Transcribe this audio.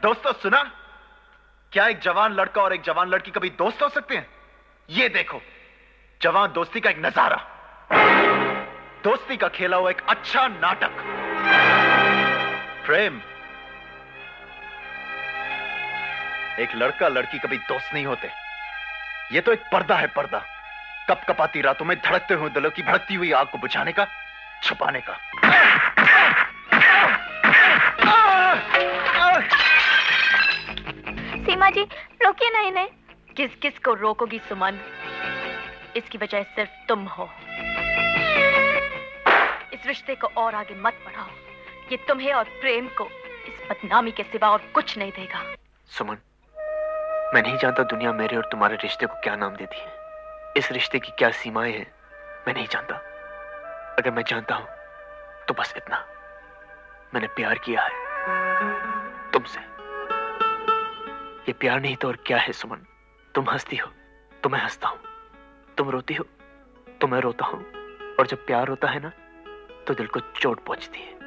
दोस्तों सुना, क्या एक जवान लड़का और एक जवान लड़की कभी दोस्त हो सकते हैं? ये देखो, जवान दोस्ती का एक नजारा, दोस्ती का खेला हुआ एक अच्छा नाटक, प्रेम। एक लड़का लड़की कभी दोस्त नहीं होते। ये तो एक पर्दा है, पर्दा। कपकपाती रातों में धड़कते हुए दिलों की भड़कती हुई आग को बुझाने का, छुपाने का। सीमा जी रोकिए ना इन्हें। किस किस को रोकोगी सुमन? इसकी वजह सिर्फ तुम हो। इस रिश्ते को और आगे मत बढ़ाओ। ये तुम्हें और प्रेम को इस बदनामी के सिवा और कुछ नहीं देगा। सुमन, मैं नहीं जानता दुनिया मेरे और तुम्हारे रिश्ते को क्या नाम देती है। इस रिश्ते की क्या सीमाएं हैं, मैं नहीं जानता। अगर मैं जानता हूं तो बस इतना, मैंने प्यार किया है तुमसे। ये प्यार नहीं तो और क्या है सुमन? तुम हंसती हो तो मैं हंसता हूं, तुम रोती हो तो मैं रोता हूं, और जब प्यार होता है ना तो दिल को चोट पहुंचती है।